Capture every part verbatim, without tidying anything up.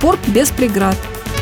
Комфорт без преград.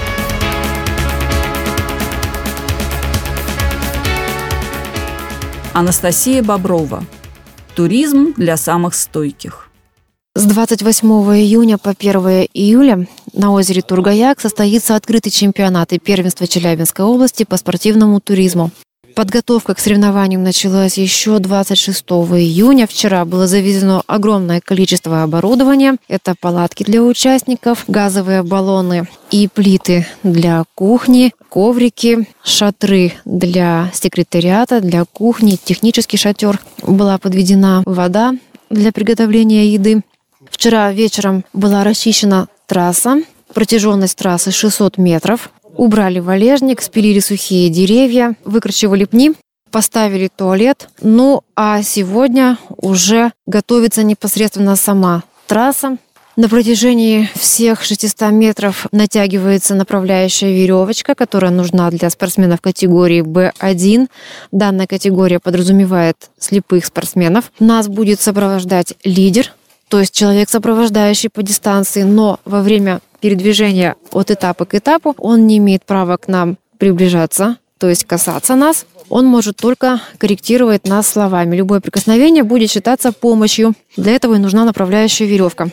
Анастасия Боброва. Туризм для самых стойких. С двадцать восьмого июня по первого июля на озере Тургаяк состоится открытый чемпионат и первенство Челябинской области по спортивному туризму. Подготовка к соревнованиям началась еще двадцать шестого июня. Вчера было завезено огромное количество оборудования. Это палатки для участников, газовые баллоны и плиты для кухни, коврики, шатры для секретариата, для кухни, технический шатер. Была подведена вода для приготовления еды. Вчера вечером была расчищена трасса. Протяженность трассы шестьсот метров. Убрали валежник, спилили сухие деревья, выкорчевали пни, поставили туалет. Ну а сегодня уже готовится непосредственно сама трасса. На протяжении всех шестисот метров натягивается направляющая веревочка, которая нужна для спортсменов категории бэ один. Данная категория подразумевает слепых спортсменов. Нас будет сопровождать лидер, то есть человек, сопровождающий по дистанции, но во время передвижения от этапа к этапу он не имеет права к нам приближаться, то есть касаться нас. Он может только корректировать нас словами. Любое прикосновение будет считаться помощью. Для этого и нужна направляющая веревка.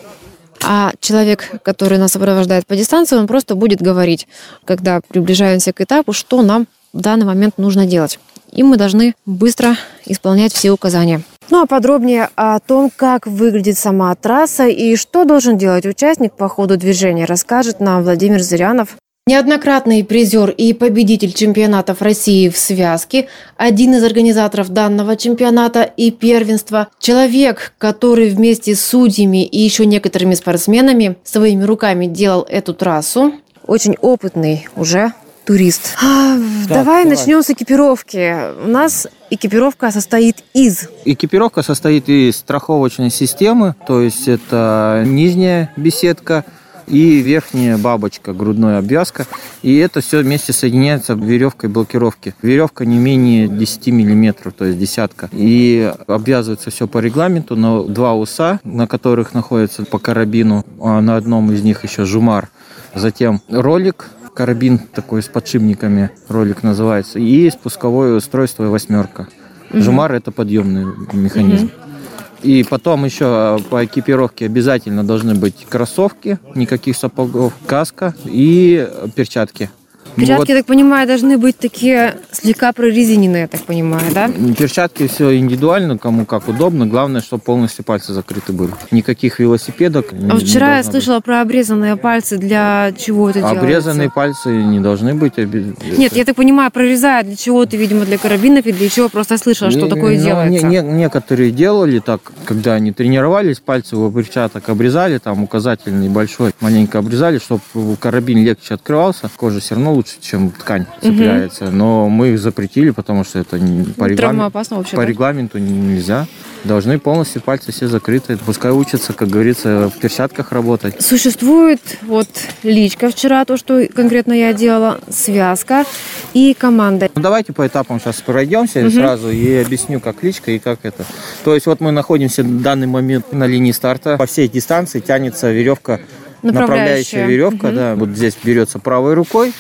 А человек, который нас сопровождает по дистанции, он просто будет говорить, когда приближаемся к этапу, что нам в данный момент нужно делать. И мы должны быстро исполнять все указания. Ну а подробнее о том, как выглядит сама трасса и что должен делать участник по ходу движения, расскажет нам Владимир Зырянов. Неоднократный призер и победитель чемпионатов России в связке, один из организаторов данного чемпионата и первенства, человек, который вместе с судьями и еще некоторыми спортсменами своими руками делал эту трассу, очень опытный уже турист. А, да, давай давай начнем с экипировки. У нас экипировка состоит из... Экипировка состоит из страховочной системы, то есть это нижняя беседка и верхняя бабочка, грудная обвязка. И это все вместе соединяется веревкой блокировки. Веревка не менее десять миллиметров, то есть десятка. И обвязывается все по регламенту на два уса, на которых находится по карабину. А на одном из них еще жумар. Затем ролик. Карабин такой с подшипниками, ролик называется, и спусковое устройство восьмерка. Угу. Жумар – это подъемный механизм. Угу. И потом еще по экипировке обязательно должны быть кроссовки, никаких сапогов, каска и перчатки. Перчатки, вот. я так понимаю, должны быть такие слегка прорезиненные, я так понимаю, да? Перчатки все индивидуально, кому как удобно. Главное, чтобы полностью пальцы закрыты были. Никаких велосипедок. А не, вчера не я слышала быть. про обрезанные пальцы. Для чего это делается? Обрезанные пальцы не должны быть. Нет, я так понимаю, прорезают для чего-то, видимо, для карабинов и для чего. Просто слышала, что не, такое ну, делается. Не, не, некоторые делали так, когда они тренировались, пальцы у перчаток обрезали, там указательный большой, маленько обрезали, чтобы карабин легче открывался. Кожа все равно лучше, чем ткань цепляется. Угу. Но мы их запретили, потому что это по, регламент, вообще, по да? регламенту нельзя. Должны полностью пальцы все закрыты. Пускай учатся, как говорится, в перчатках работать. Существует вот личка вчера, то, что конкретно я делала, связка и команда. Ну, давайте по этапам сейчас пройдемся угу. сразу и объясню, как личка и как это. То есть вот мы находимся в данный момент на линии старта. По всей дистанции тянется веревка, направляющая, направляющая веревка. Угу. Да, вот здесь берется правой рукой.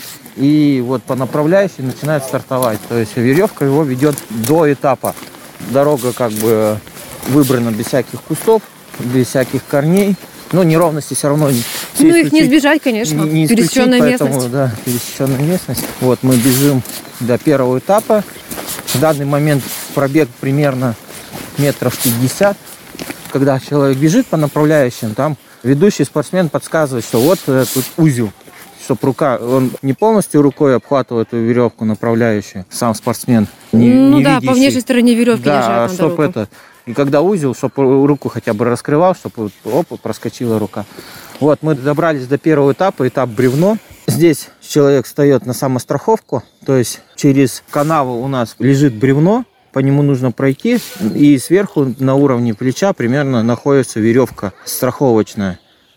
И вот по направляющей начинает стартовать. То есть веревка его ведет до этапа. Дорога как бы выбрана без всяких кустов, без всяких корней. Но неровности все равно... Ну, их не избежать, конечно. Не, не пересеченная поэтому, местность. Да, пересеченная местность. Вот мы бежим до первого этапа. В данный момент пробег примерно метров пятьдесят. Когда человек бежит по направляющим, там ведущий спортсмен подсказывает, что вот тут узел. Чтобы рука, он не полностью рукой обхватывает эту веревку направляющую, сам спортсмен. Не, ну не да, видящий. по внешней стороне веревки да, лежат. Да, чтобы это. И когда узел, чтобы руку хотя бы раскрывал, чтобы оп, проскочила рука. Вот, мы добрались до первого этапа, этап бревно. Здесь человек встает на самостраховку, то есть через канаву у нас лежит бревно, по нему нужно пройти, и сверху на уровне плеча примерно находится веревка страховочная.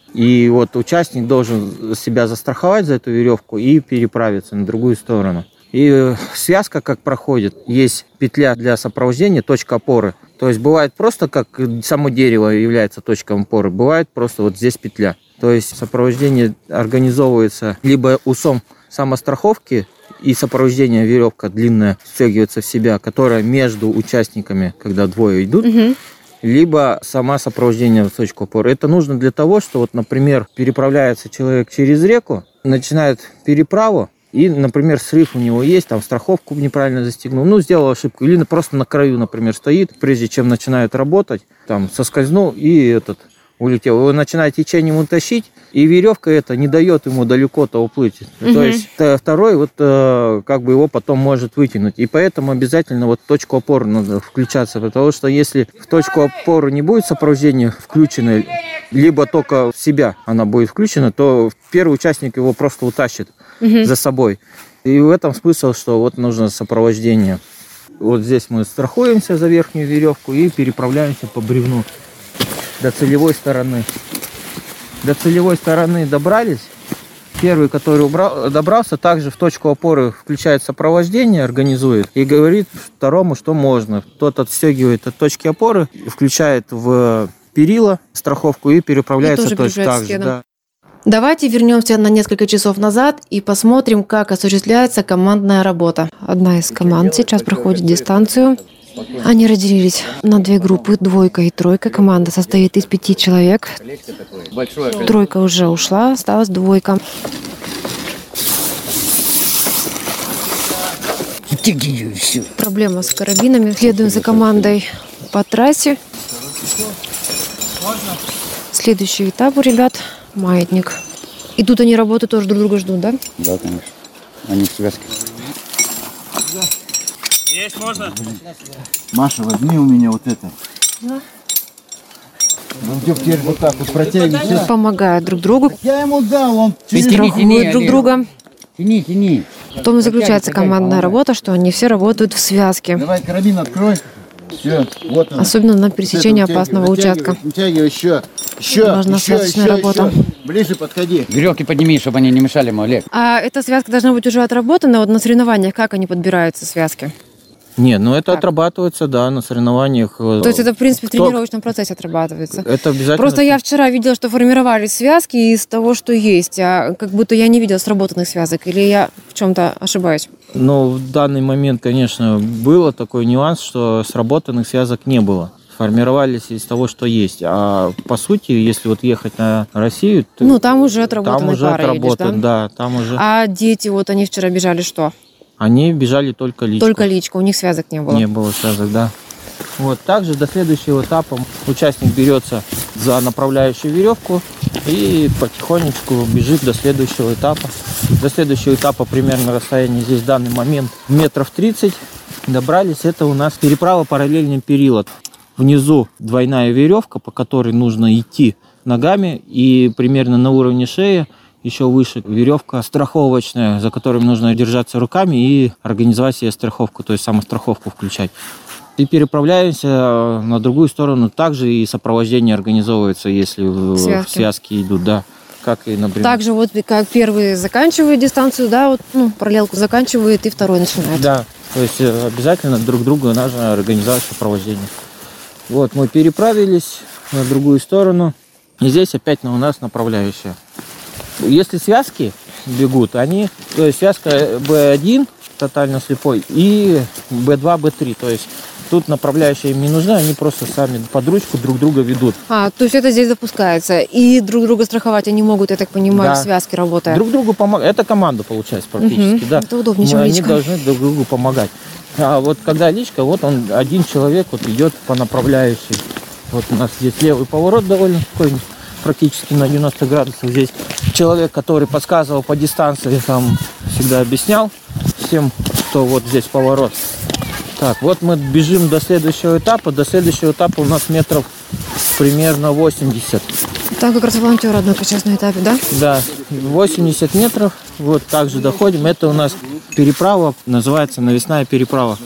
И вот участник должен себя застраховать за эту веревку и переправиться на другую сторону. И связка как проходит. Есть петля для сопровождения, точка опоры. То есть бывает просто, как само дерево является точкой опоры, бывает просто вот здесь петля. То есть сопровождение организовывается либо усом самостраховки, и сопровождение веревка длинная стягивается в себя, которая между участниками, когда двое идут, угу. либо сама сопровождение в точку опоры. Это нужно для того, что, вот, например, переправляется человек через реку, начинает переправу, и, например, срыв у него есть, там страховку неправильно застегнул, ну, сделал ошибку, или просто на краю, например, стоит, прежде чем начинает работать, там, соскользнул и этот улетел. Его начинает течением утащить, и веревка эта не дает ему далеко-то уплыть. Угу. То есть второй вот как бы его потом может вытянуть. И поэтому обязательно вот точку опоры надо включаться, потому что если в точку опоры не будет сопровождения включено, либо только в себя она будет включена, то первый участник его просто утащит угу. за собой. И в этом смысл, что вот нужно сопровождение. Вот здесь мы страхуемся за верхнюю веревку и переправляемся по бревну до целевой стороны. До целевой стороны добрались. Первый, который убрал, добрался, также в точку опоры включает сопровождение, организует и говорит второму, что можно. Тот отстегивает от точки опоры, включает в перила страховку и переправляется и точно так же. Да. Давайте вернемся на несколько часов назад и посмотрим, как осуществляется командная работа. Одна из команд сейчас проходит дистанцию. Они разделились на две группы, двойка и тройка. Команда состоит из пяти человек. Тройка уже ушла, осталась двойка. Проблема с карабинами. Следуем за командой по трассе. Следующий этап у ребят – маятник. И тут они работают, тоже друг друга ждут, да? Да, конечно. Они в связке. Есть, можно? Маша, возьми у меня вот это. Да. Ну, теперь вот так вот протягивай. Помогают друг другу. Я ему дал, он через... страхуют друг друга. Тяни, тяни. В том и заключается командная работа, что они все работают в связке. Давай карабин открой. Все, вот он. Особенно на пересечении вот опасного участка. Вытягивай еще. Еще, важна еще, связочная еще, работа. Еще. Ближе подходи. Веревки подними, чтобы они не мешали ему, Олег. А эта связка должна быть уже отработана. Вот на соревнованиях как они подбираются, связки? Нет, ну это так. Отрабатывается, да, на соревнованиях. То есть это, в принципе, в Кто... тренировочном процессе отрабатывается? Это обязательно. Просто я вчера видела, что формировали связки из того, что есть, а как будто я не видела сработанных связок, или я в чем-то ошибаюсь? Ну, в данный момент, конечно, было такой нюанс, что сработанных связок не было. Формировались из того, что есть. А по сути, если вот ехать на Россию... Ну, там уже отработаны там уже пары отработан, едешь, да? Да, там уже... А дети, вот они вчера бежали что? Они бежали только личку. Только личку, у них связок не было? Не было связок, да. Вот, также до следующего этапа участник берется за направляющую веревку и потихонечку бежит до следующего этапа. До следующего этапа примерно расстояние здесь в данный момент метров тридцать. Добрались, это у нас переправа параллельным перилам. Внизу двойная веревка, по которой нужно идти ногами, и примерно на уровне шеи еще выше веревка страховочная, за которой нужно держаться руками и организовать себе страховку, то есть самостраховку включать. И переправляемся на другую сторону. Также и сопровождение организовывается, если связки, в связке идут, да. Как и, например. Также вот как первый заканчивает дистанцию, да, вот, ну, параллелку заканчивает, и второй начинает. Да, то есть обязательно друг другу нужно организовать сопровождение. Вот мы переправились на другую сторону. И здесь опять у нас направляющая. Если связки бегут, они, то есть связка бэ один, тотально слепой, и бэ два, бэ три, то есть тут направляющая им не нужна, они просто сами под ручку друг друга ведут. А, то есть это здесь допускается, и друг друга страховать они могут, я так понимаю, да. В связке работая. Друг другу помогать, это команда получается практически, угу. Да. Это удобнее, чем Мы, личка. Они должны друг другу помогать. А вот когда личка, вот он, один человек вот идет по направляющей. Вот у нас здесь левый поворот довольно такой, практически на девяносто градусов. Здесь человек, который подсказывал по дистанции, там всегда объяснял всем, что вот здесь поворот. Так, вот мы бежим до следующего этапа. До следующего этапа у нас метров примерно восемьдесят. Там как раз волонтеры, однако, сейчас на этапе, да? Да, восемьдесят метров. Вот также доходим. Это у нас переправа, называется навесная переправа.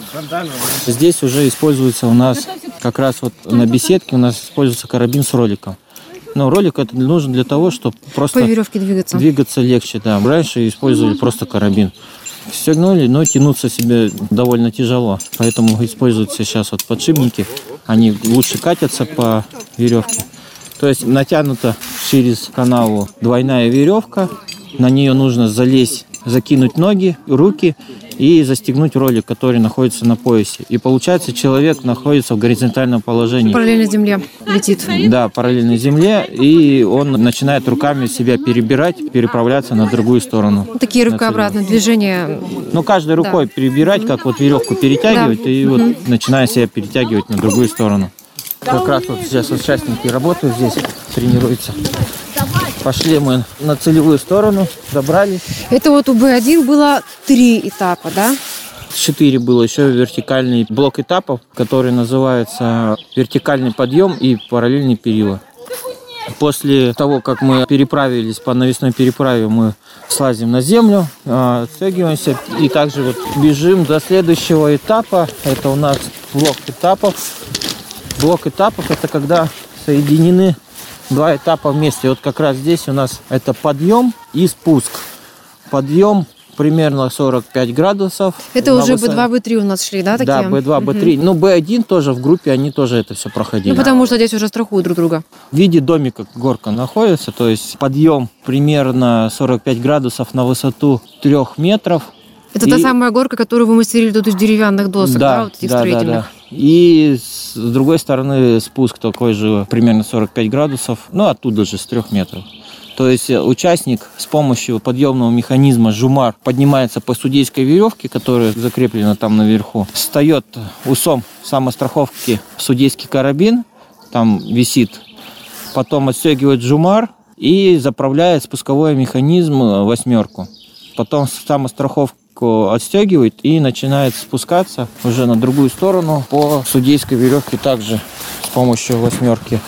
Здесь уже используется у нас, как раз вот на беседке у нас используется карабин с роликом. Но ролик это нужен для того, чтобы просто по веревке двигаться. Двигаться легче, да. Раньше использовали просто карабин. Стегнули, но тянуться себе довольно тяжело. Поэтому используются сейчас вот подшипники. Они лучше катятся по веревке. То есть натянута через канаву двойная веревка. На нее нужно залезть, закинуть ноги, руки и застегнуть ролик, который находится на поясе. И получается, человек находится в горизонтальном положении. Параллельно земле летит. Да, параллельно земле, и он начинает руками себя перебирать, переправляться на другую сторону. Такие рукообразные движения. Ну, каждой рукой да. перебирать, как вот веревку перетягивать, да. и угу. вот начиная себя перетягивать на другую сторону. Как раз вот сейчас участники работают здесь, тренируются. Пошли мы на целевую сторону, добрались. Это вот у Б один было три этапа, да? Четыре было еще вертикальный блок этапов, который называется вертикальный подъем и параллельный перила. После того, как мы переправились по навесной переправе, мы слазим на землю, отстегиваемся и также вот бежим до следующего этапа. Это у нас блок этапов. Блок этапов – это когда соединены два этапа вместе. Вот как раз здесь у нас это подъем и спуск. Подъем примерно сорок пять градусов. Это уже Б два, Б три у нас шли, да, такие? Да, Б два, Б три. Угу. Ну, Б один тоже в группе, они тоже это все проходили. Ну, потому что здесь уже страхуют друг друга. В виде домика горка находится, то есть подъем примерно сорок пять градусов на высоту трех метров. Это и... та самая горка, которую вы мастерили тут из деревянных досок, да, да вот этих да, строительных? Да, да. И с другой стороны спуск такой же, примерно сорок пять градусов, ну оттуда же с трех метров. То есть участник с помощью подъемного механизма жумар поднимается по судейской веревке, которая закреплена там наверху, встает усом самостраховки в судейский карабин, там висит, потом отстегивает жумар и заправляет спусковой механизм восьмерку. Потом самостраховку отстегивает и начинает спускаться уже на другую сторону по судейской веревке также с помощью восьмерки.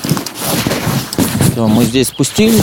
Все, мы здесь спустились,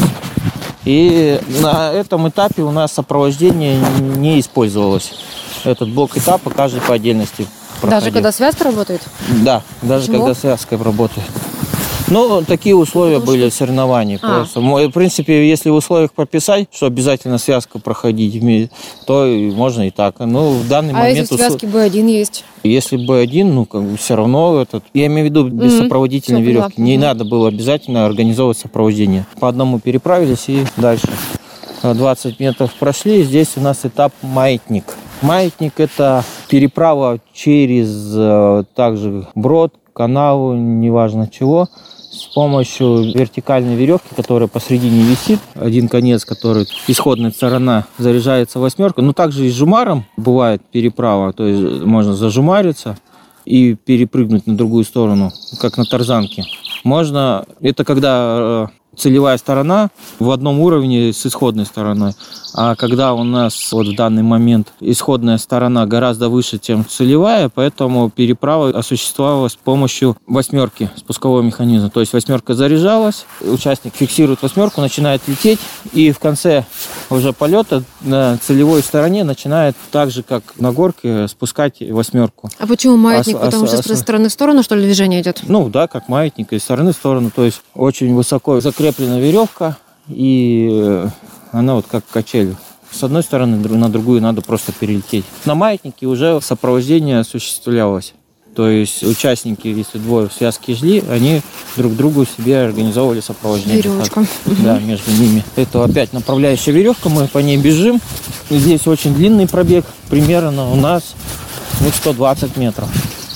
и на этом этапе у нас сопровождение не использовалось. Этот блок этапа каждый по отдельности проходил. Даже когда связка работает? Да, даже Почему? Когда связка работает. Ну, такие условия были в соревнованиях. А. Просто. В принципе, если в условиях прописать, что обязательно связку проходить, то можно и так. Но в данный а момент... если связки Б один есть? Если Б один, ну, как бы все равно этот... Я имею в виду без mm-hmm. сопроводительной все веревки. Не mm-hmm. надо было обязательно организовывать сопровождение. По одному переправились и дальше. двадцать метров прошли. Здесь у нас этап маятник. Маятник – это переправа через также брод, канаву, неважно чего, с помощью вертикальной веревки, которая посредине висит. Один конец, который исходная сторона, заряжается восьмеркой. Но также и с жумаром бывает переправа. То есть можно зажумариться и перепрыгнуть на другую сторону, как на тарзанке. Можно, это когда целевая сторона в одном уровне с исходной стороной. А когда у нас вот в данный момент исходная сторона гораздо выше, чем целевая, поэтому переправа осуществлялась с помощью восьмерки спускового механизма. То есть восьмерка заряжалась, участник фиксирует восьмерку, начинает лететь, и в конце уже полета на целевой стороне начинает так же, как на горке, спускать восьмерку. А почему маятник? А, Потому а, что а, с стороны в сторону, что ли, движение идет? Ну да, как маятник, из стороны в сторону. То есть очень высоко закреплена веревка, и она вот как качель. С одной стороны на другую надо просто перелететь. На маятнике уже сопровождение осуществлялось. То есть участники, если двое в связке шли, они друг другу себе организовывали сопровождение. Веревочка. Да, между ними. Это опять направляющая веревка, мы по ней бежим. Здесь очень длинный пробег, примерно у нас ну, сто двадцать метров.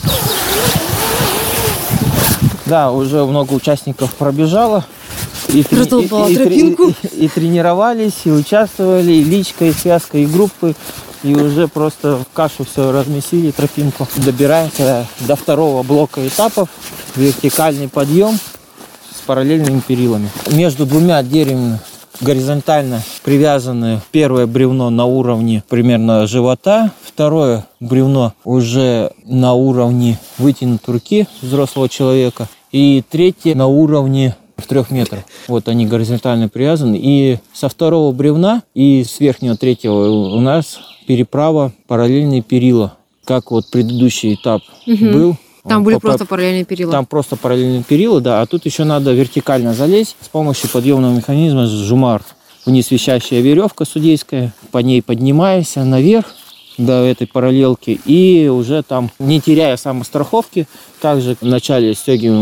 Да, уже много участников пробежало. И, трени- и, и, и, и тренировались, и участвовали, и личка, и связка, и группы. И уже просто в кашу все размесили, тропинку. Добираемся до второго блока этапов. Вертикальный подъем с параллельными перилами. Между двумя деревьями горизонтально привязаны первое бревно на уровне примерно живота. Второе бревно уже на уровне вытянутой руки взрослого человека. И третье на уровне в трех метрах. Вот они горизонтально привязаны. И со второго бревна и с верхнего третьего у нас переправа параллельные перила. Как вот предыдущий этап угу. был. Там были по, просто параллельные перила. Там просто параллельные перила, да. А тут еще надо вертикально залезть с помощью подъемного механизма жумар. Вниз висящая веревка судейская. По ней поднимаешься наверх до этой параллелки. И уже там, не теряя самостраховки, также вначале стегиваем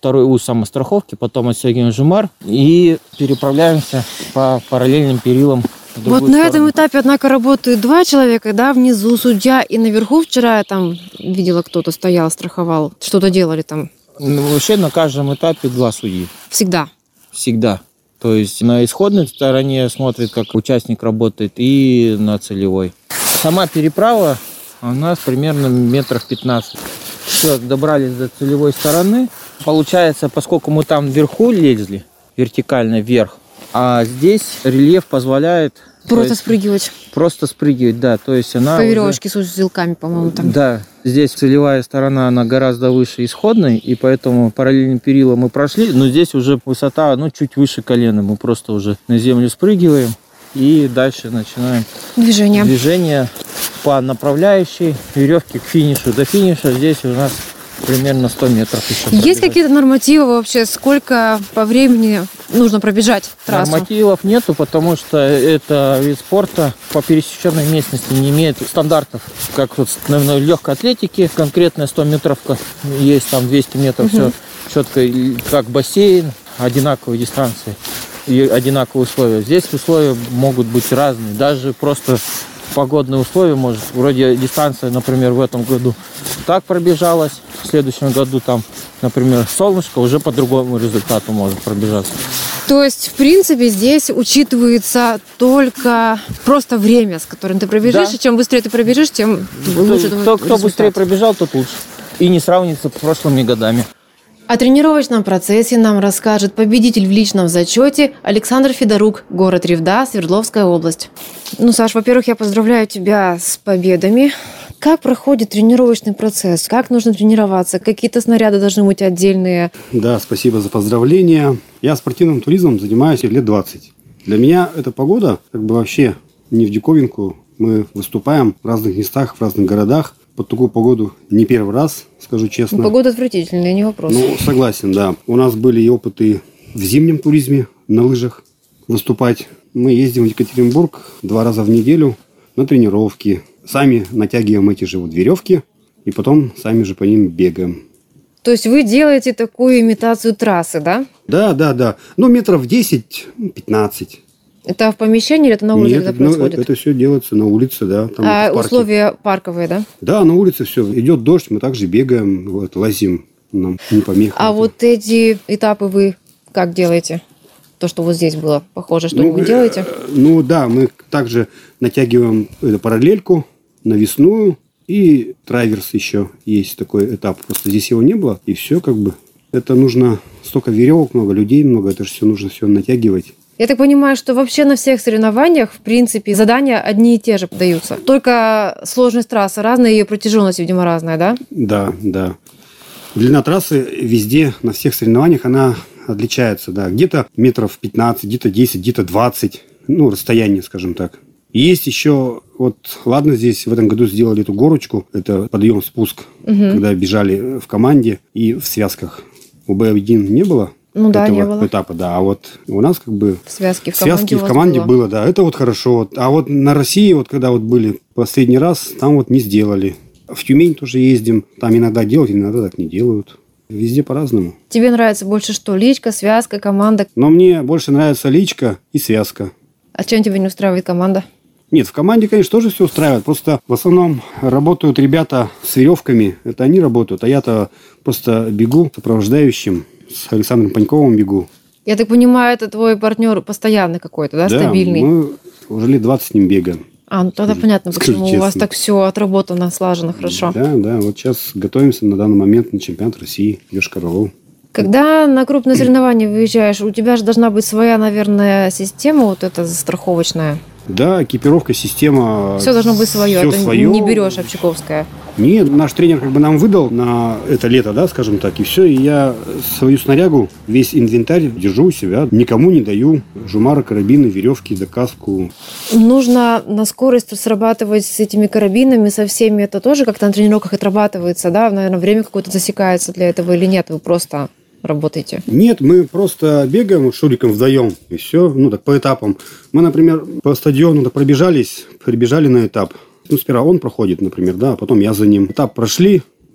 второй уз самостраховки, потом отстегиваем жумар и переправляемся по параллельным перилам. Вот на сторону. Этом этапе, однако, работают два человека, да, внизу судья и наверху. Вчера я там видела, кто-то стоял, страховал, что-то делали там. Ну, вообще на каждом этапе два судьи. Всегда? Всегда. То есть на исходной стороне смотрит, как участник работает, и на целевой. Сама переправа у нас примерно метров пятнадцать. Все, добрались до целевой стороны. Получается, поскольку мы там вверху лезли, вертикально вверх, а здесь рельеф позволяет... Просто есть, спрыгивать. Просто спрыгивать, да. То есть она по веревочке уже... с узелками, по-моему, там. Да, здесь целевая сторона, она гораздо выше исходной, и поэтому параллельным перилом мы прошли, но здесь уже высота, ну, чуть выше колена. Мы просто уже на землю спрыгиваем и дальше начинаем движение. Движение по направляющей веревки к финишу. До финиша здесь у нас примерно сто метров еще Есть пробежать. Какие-то нормативы вообще? Сколько по времени нужно пробежать трассу? Нормативов нету, потому что это вид спорта по пересеченной местности не имеет стандартов. Как вот, наверное, в легкой атлетике конкретная сто метровка есть, там двести метров, угу. Все четко, как бассейн, одинаковые дистанции и одинаковые условия. Здесь условия могут быть разные, даже просто погодные условия, может, вроде дистанция, например, в этом году так пробежалась, в следующем году там, например, солнышко, уже по другому результату может пробежаться. То есть, в принципе, здесь учитывается только просто время, с которым ты пробежишь, да. И чем быстрее ты пробежишь, тем лучше твой результат. Кто быстрее пробежал, тот лучше. И не сравнится с прошлыми годами. О тренировочном процессе нам расскажет победитель в личном зачете Александр Федорук, город Ревда, Свердловская область. Ну, Саш, во-первых, я поздравляю тебя с победами. Как проходит тренировочный процесс? Как нужно тренироваться? Какие-то снаряды должны быть отдельные? Да, спасибо за поздравления. Я спортивным туризмом занимаюсь лет двадцать. Для меня эта погода как бы вообще не в диковинку. Мы выступаем в разных местах, в разных городах. Под такую погоду не первый раз, скажу честно. Погода отвратительная, не вопрос. Ну, согласен, да. У нас были и опыты в зимнем туризме, на лыжах выступать. Мы ездим в Екатеринбург два раза в неделю на тренировки. Сами натягиваем эти же вот веревки и потом сами же по ним бегаем. То есть вы делаете такую имитацию трассы, да? Да, да, да. Ну, метров десять-пятнадцать. Это в помещении или это на улице? Нет, это ну, происходит? Это все делается на улице, да. Там а условия парковые, да? Да, на улице все. Идет дождь, мы также бегаем, вот, лазим, нам не помеха. А это. Вот эти этапы вы как делаете? То, что вот здесь было похоже, что-нибудь ну, делаете? Ну да, мы также натягиваем эту параллельку, навесную, и траверс еще есть такой этап. Просто здесь его не было, и все как бы. Это нужно столько веревок, много людей, много, это же все нужно все натягивать. Я так понимаю, что вообще на всех соревнованиях, в принципе, задания одни и те же даются. Только сложность трассы разная, ее протяженность, видимо, разная, да? Да, да. Длина трассы везде, на всех соревнованиях, она отличается, да. Где-то метров пятнадцать, где-то десять, где-то двадцать. Ну, расстояние, скажем так. И есть еще, вот, ладно, здесь в этом году сделали эту горочку, это подъем-спуск, угу. Когда бежали в команде и в связках. У Бэ один не было. Ну да, не было. Этапа, да. А вот у нас как бы связки в команде, связки в команде было. было, да. Это вот хорошо. А вот на России, вот когда вот были последний раз, там вот не сделали. В Тюмень тоже ездим. Там иногда делают, иногда так не делают. Везде по-разному. Тебе нравится больше что? Личка, связка, команда? Но мне больше нравится личка и связка. А чем тебя не устраивает команда? Нет, в команде, конечно, тоже все устраивает. Просто в основном работают ребята с веревками. Это они работают. А я-то просто бегу сопровождающим. С Александром Паньковым бегу. Я так понимаю, это твой партнер постоянный какой-то, да, да, стабильный? Мы уже лет двадцать с ним бегаем. А, ну тогда понятно, почему честно. У вас так все отработано, слажено, хорошо. Да, да, вот сейчас готовимся на данный момент на чемпионат России Йошкар-Олу. Когда на крупные соревнования выезжаешь, у тебя же должна быть своя, наверное, система вот эта страховочная. Да, экипировка, система. Все должно быть свое, все это свое. Не берешь общаковское. Нет, наш тренер как бы нам выдал на это лето, да, скажем так, и все, и я свою снарягу, весь инвентарь держу у себя, никому не даю. Жумары, карабины, веревки, доказку. Нужно на скорость срабатывать с этими карабинами, со всеми, это тоже как-то на тренировках отрабатывается, да, наверное, время какое-то засекается для этого или нет, вы просто работаете? Нет, мы просто бегаем с Шуриком вдвоем, и все, ну так по этапам. Мы, например, по стадиону так пробежались, прибежали на этап. Ну, сперва он проходит, например, да, а потом я за ним. Этап прошли,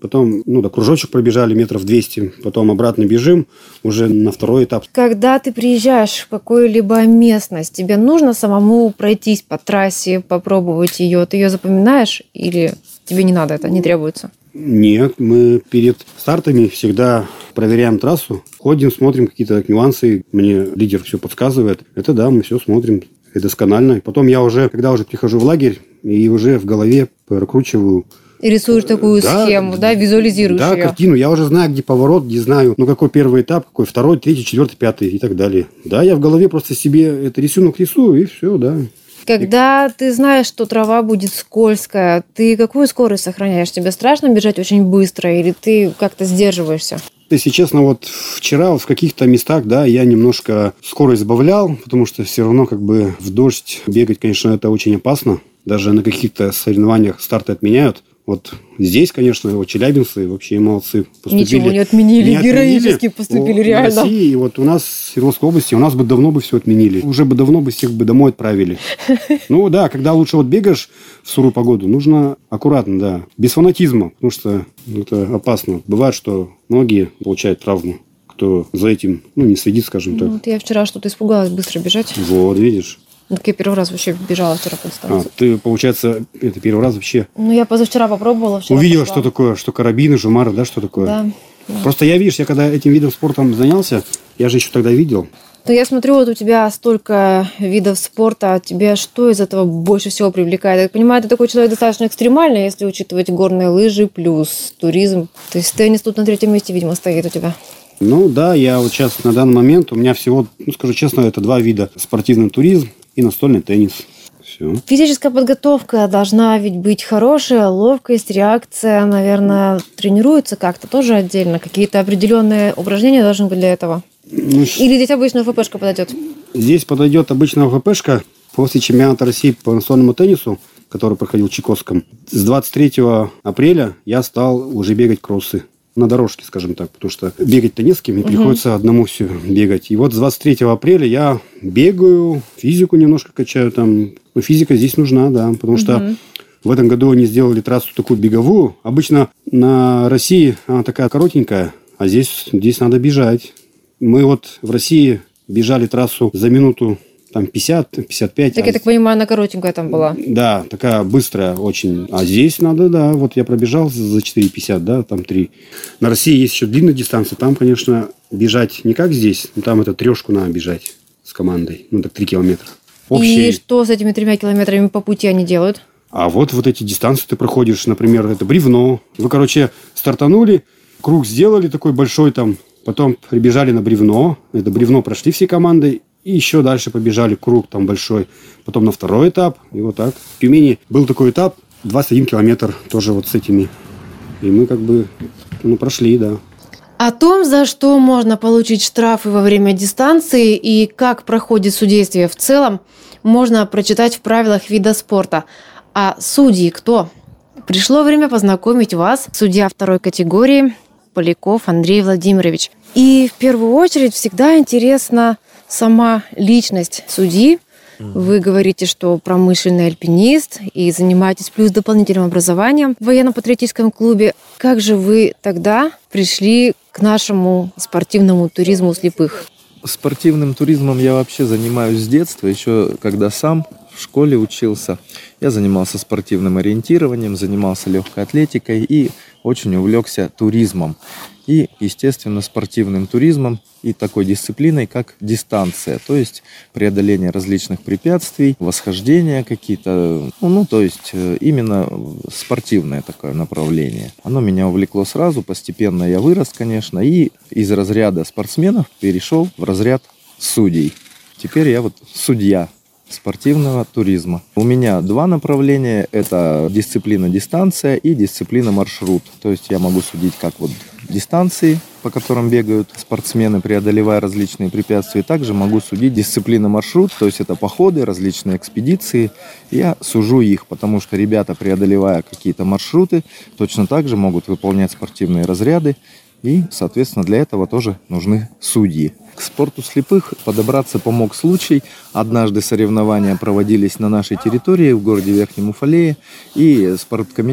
потом, ну да, кружочек пробежали метров двести, потом обратно бежим уже на второй этап. Когда ты приезжаешь в какую-либо местность, тебе нужно самому пройтись по трассе, попробовать ее? Ты ее запоминаешь или тебе не надо это, не требуется? Нет, мы перед стартами всегда проверяем трассу, ходим, смотрим какие-то нюансы, мне лидер все подсказывает. Это да, мы все смотрим и досконально. И потом я уже, когда уже прихожу в лагерь, и уже в голове прокручиваю. И рисуешь такую да, схему, да, визуализируешь да, ее. Да, картину. Я уже знаю, где поворот, где знаю, ну, какой первый этап, какой второй, третий, четвертый, пятый и так далее. Да, я в голове просто себе это рисунок рисую, и все, да. Когда ты знаешь, что трава будет скользкая, ты какую скорость сохраняешь? Тебе страшно бежать очень быстро или ты как-то сдерживаешься? Если честно, вот вчера вот в каких-то местах, да, я немножко скорость сбавлял, потому что все равно как бы в дождь бегать, конечно, это очень опасно. Даже на каких-то соревнованиях старты отменяют. Вот здесь, конечно, вот челябинцы вообще молодцы. Поступили. Ничего не отменили, не героически отменили. поступили, О, реально. В России, и вот у нас в Свердловской области, у нас бы давно бы все отменили. Уже бы давно бы всех бы домой отправили. Ну да, когда лучше вот бегаешь в сырую погоду, нужно аккуратно, да, без фанатизма, потому что это опасно. Бывает, что многие получают травму, кто за этим, ну, не следит, скажем так. Ну, вот я вчера что-то испугалась быстро бежать. Вот, видишь. Так я первый раз вообще бежала вчера по дистанции. А, ты, получается, это первый раз вообще... Ну, я позавчера попробовала, вчера увидела, пошла. Что такое, что карабины, жумары, да, что такое? Да. Просто я, видишь, я когда этим видом спорта занялся, я же еще тогда видел. Ну, я смотрю, вот у тебя столько видов спорта, а тебе что из этого больше всего привлекает? Я так понимаю, ты такой человек достаточно экстремальный, если учитывать горные лыжи плюс туризм. То есть теннис тут на третьем месте, видимо, стоит у тебя. Ну, да, я вот сейчас на данный момент, у меня всего, ну, скажу честно, это два вида. Спортивный туризм и настольный теннис. Все. Физическая подготовка должна ведь быть хорошая, ловкость, реакция, наверное, тренируется как-то тоже отдельно. Какие-то определенные упражнения должны быть для этого. Ну, или здесь обычно ФПшка подойдет? Здесь подойдет обычно ФПшка после чемпионата России по настольному теннису, который проходил в Чайковском. С двадцать третьего апреля я стал уже бегать кроссы. На дорожке, скажем так, потому что бегать-то не с кем, и угу. приходится одному все бегать. И вот с двадцать третьего апреля я бегаю, физику немножко качаю там. Но физика здесь нужна, да, потому угу. что в этом году они сделали трассу такую беговую. Обычно на России она такая коротенькая, а здесь, здесь надо бежать. Мы вот в России бежали трассу за минуту там пятьдесят - пятьдесят пять. Так, а я так понимаю, она коротенькая там была. Да, такая быстрая очень. А здесь надо, да, вот я пробежал за четыре пятьдесят, да, там три. На России есть еще длинная дистанция. Там, конечно, бежать не как здесь. Но там это трешку надо бежать с командой. Ну, так три километра. Общие... И что с этими тремя километрами по пути они делают? А вот вот эти дистанции ты проходишь, например, это бревно. Вы, короче, стартанули, круг сделали такой большой там, потом прибежали на бревно. Это бревно прошли все команды. И еще дальше побежали, круг там большой. Потом на второй этап. И вот так. В Тюмени был такой этап, двадцать один километр, тоже вот с этими. И мы как бы, ну, прошли, да. О том, за что можно получить штрафы во время дистанции и как проходит судействие в целом, можно прочитать в правилах вида спорта. А судьи кто? Пришло время познакомить вас. Судья второй категории Поляков Андрей Владимирович. И в первую очередь всегда интересно сама личность судьи. Вы говорите, что промышленный альпинист и занимаетесь плюс дополнительным образованием в военно-патриотическом клубе. Как же вы тогда пришли к нашему спортивному туризму слепых? Спортивным туризмом я вообще занимаюсь с детства, еще когда сам в школе учился. Я занимался спортивным ориентированием, занимался легкой атлетикой и очень увлекся туризмом. И, естественно, спортивным туризмом и такой дисциплиной, как дистанция, то есть преодоление различных препятствий, восхождения какие-то, ну, ну, то есть именно спортивное такое направление. Оно меня увлекло сразу, постепенно я вырос, конечно, и из разряда спортсменов перешел в разряд судей. Теперь я вот судья спортивного туризма. У меня два направления. Это дисциплина дистанция и дисциплина маршрут. То есть я могу судить как вот дистанции, по которым бегают спортсмены, преодолевая различные препятствия. Также могу судить дисциплина маршрут, то есть это походы, различные экспедиции. Я сужу их, потому что ребята, преодолевая какие-то маршруты, точно так же могут выполнять спортивные разряды. И, соответственно, для этого тоже нужны судьи. К спорту слепых подобраться помог случай. Однажды соревнования проводились на нашей территории в городе Верхнем Уфалее. И спорткомитет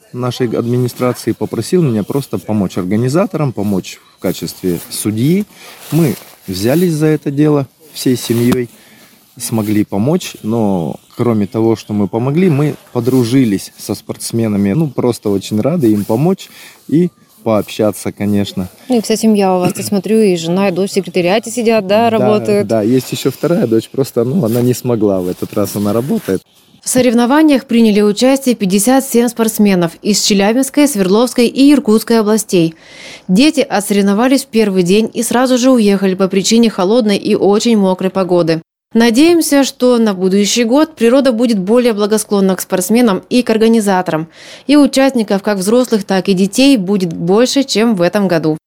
нашей администрации попросил меня просто помочь организаторам, помочь в качестве судьи. Мы взялись за это дело всей семьей, смогли помочь, но кроме того, что мы помогли, мы подружились со спортсменами. Ну, просто очень рады им помочь и пообщаться, конечно. И вся семья у вас, я смотрю, и жена, и дочь в секретариате сидят, да, работают. Да, да, есть еще вторая дочь, просто, ну, она не смогла, в этот раз она работает. В соревнованиях приняли участие пятьдесят семь спортсменов из Челябинской, Свердловской и Иркутской областей. Дети отсоревновались в первый день и сразу же уехали по причине холодной и очень мокрой погоды. Надеемся, что на будущий год природа будет более благосклонна к спортсменам и к организаторам. И участников как взрослых, так и детей будет больше, чем в этом году.